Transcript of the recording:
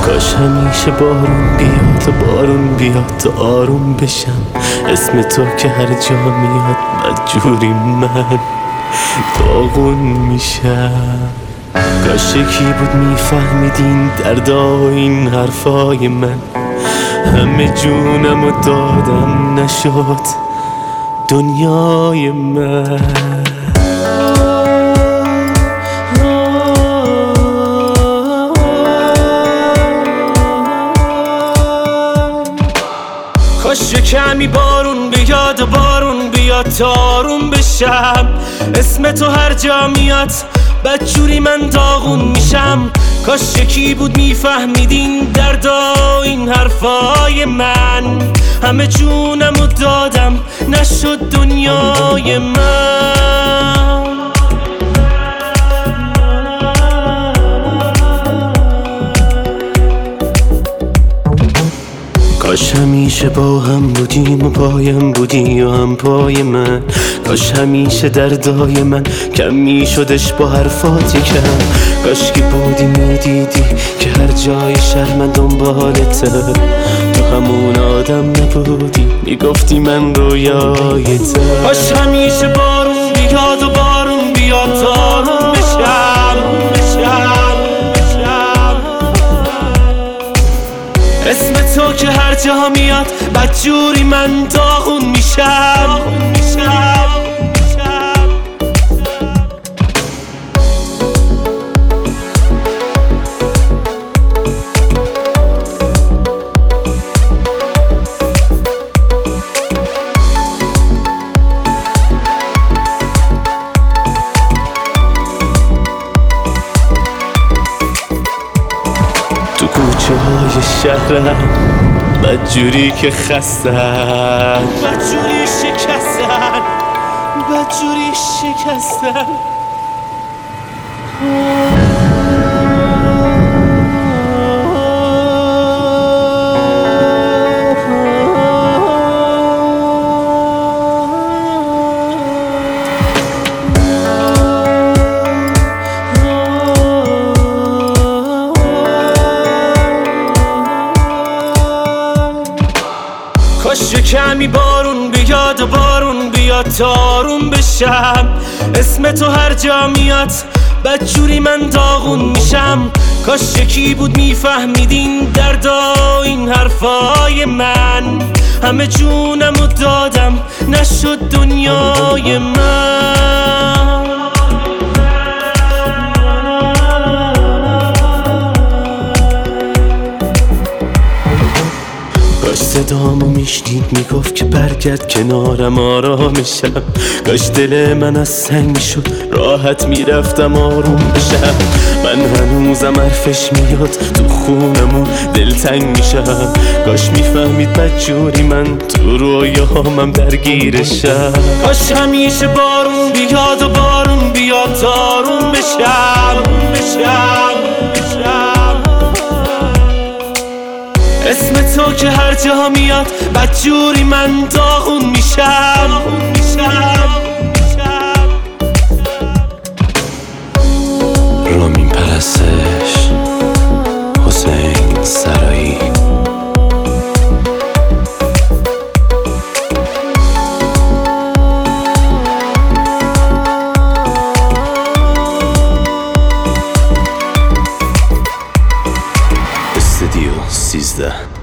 کاش همیشه بارون بیاد و بارون بیاد تا آروم بشم. اسم تو که هر جا میاد بدجوری من داغون میشم. کاش یکی بود میفهمید این دردا و این حرفای من. همه جونمو دادم نشد دنیای من. کاش کمی بارون بیاد و بارون بیاد تا آروم بشم. اسم تو هر جا میاد بدجوری من داغون میشم. کاش یکی بود میفهمید این دردا این حرفای من. همه جونمو دادم نشد دنیای من. کاش همیشه با هم بودیم و پایم بودی و هم پای من. کاش همیشه دردای من کم میشدش با حرفاتی کم. کاش که بودی میدیدی که هر جای شهر من دنبالته. تو همون آدم نبودی میگفتی من رویایته. کاش همیشه بارون بیاد و بارون بیاد تا آروم بشم. اسم تو که هر جا میاد بدجوری من داغون میشم. تو کوچه های شهرم بدجوری که خستن، بدجوری شکستن، بدجوری شکستن. کاش کمی بارون بیاد و بارون بیاد تا آروم بشم. اسم تو هر جا میاد بدجوری من داغون میشم. کاش یکی بود میفهمید این دردا این حرفای من. همه جونمو دادم نشد دنیای من. کاش صدامو میشنید میگفت که برگرد کنارم آرامشم. کاش دل من از سنگ میشد راحت میرفتم آروم بشم. من هنوزم حرفش میاد تو خونمون دلتنگ میشم. کاش میفهمید بدجوری من تو رویامم درگیرشم. کاش همیشه بارون بیاد و بارون بیاد تا آروم بشم. اسم تو که هر جا میاد بدجوری من داغون میشم. رامین پرستش، حسین سرایی. استودیو 13.